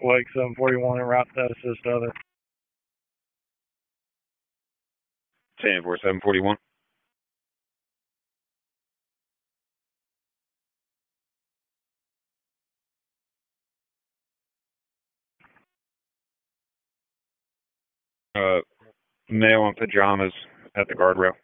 Lake 741 and route that assist other. 10-4, 741. Male in pajamas at the guardrail.